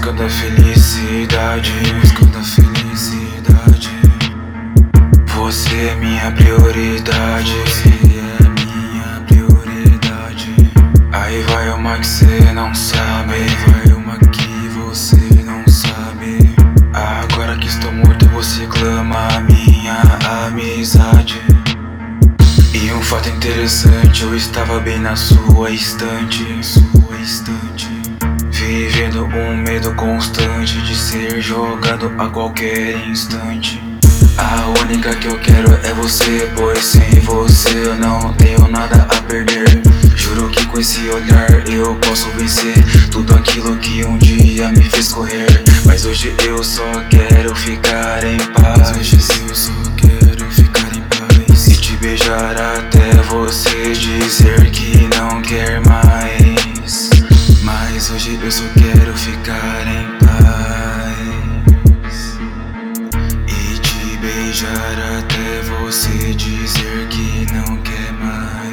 buscando a felicidade, buscando a felicidade. Você é minha prioridade, você é minha prioridade. Aí vai uma que cê não sabe, aí vai uma que você não sabe. Agora que estou morto você clama a minha amizade. E um fato interessante, eu estava bem na sua estante, vivendo um medo constante de ser jogado a qualquer instante. A única que eu quero é você, pois sem você eu não tenho nada a perder. Juro que com esse olhar eu posso vencer tudo aquilo que um dia me fez correr. Mas hoje eu só quero ficar em paz, hoje eu só quero ficar em paz e te beijar até você dizer que não quer mais. Mas hoje eu só quero ficar em paz e te beijar até você dizer que não quer mais.